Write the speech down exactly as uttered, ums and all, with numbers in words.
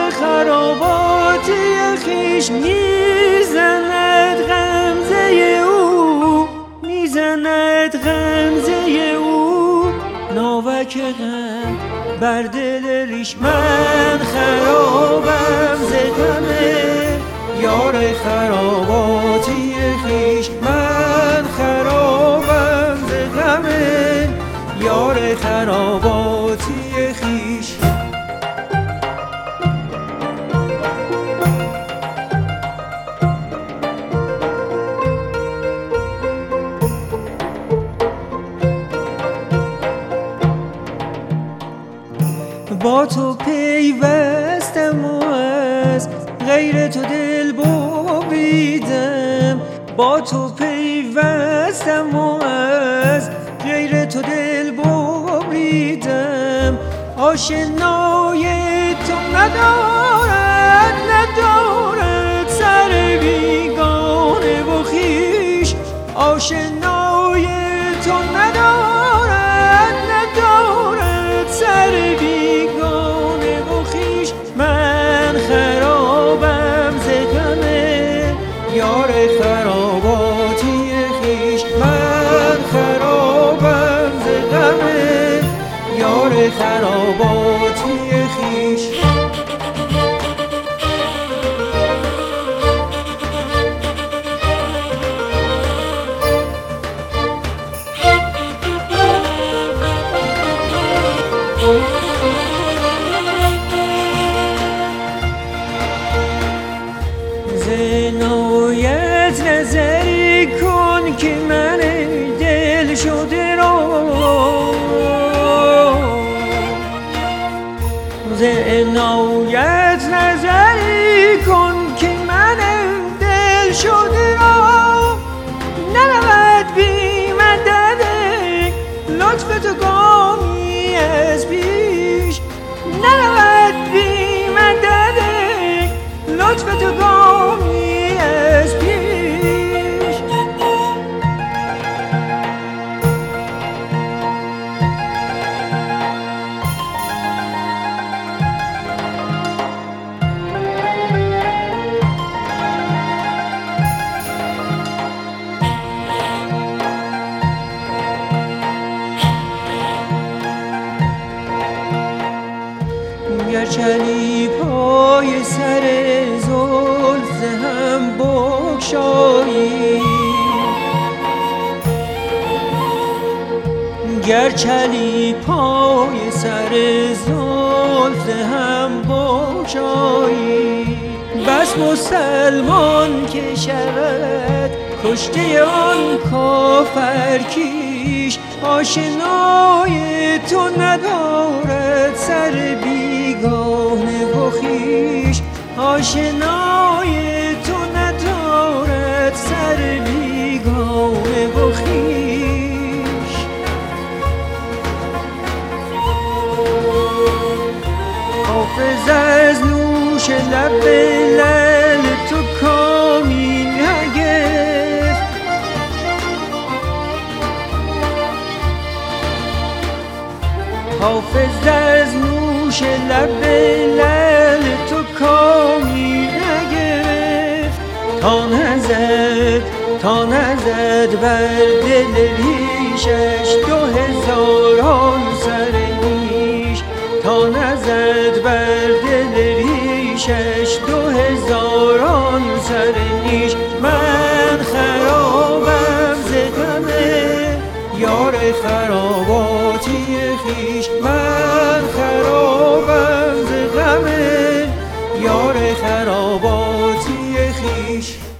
خراباتی خویش میزند غمزه او، میزند غمزه او، ناوک غم بر دل ریش. من خرابم ز غم یار خراباتی خویش، من خرابم ز غم یار خراباتی خویش. با تو پیوستم و از غیر تو دل ببریدم، با تو پیوستم و از غیر تو دل ببریدم. آشنای تو ندارد ندارد سر بیگانه و خویش، آشنای تو ندارد ندارد سر بیگانه و خویش. من خرابم ز غم یار خراباتی خویش، من خرابم ز غم یار خراباتی خویش. زنایت نظری کن که من دل شده را، زنایت نظری کن که من دل شده را، نرود بی مدد لطف تو گامی از پیش، نرود بی مدد لطف تو گامی از پیش. گر چلی پای سر زلف هم بگشایی، گر چلی پای سر زلف هم بگشایی. بس مسلمان که شود کشته آن کافر کیش، آشنای تو ندارد سر بیگانه و خویش، آشنای تو ندارد سر بیگانه و خویش. حافظ از نوش لب لعل تو کامی نگرفت، حافظ از نوش لب لعل تو کامی نگرفت. تا نزد تا نزد بر دل ریشش دو هزاران سر نیش، تا نزد بر دل ریشش دو هزاران سر نیش. من خرابم ز غم یار خراباتی خویش، من خرابم ز غم یار خراباتی خویش.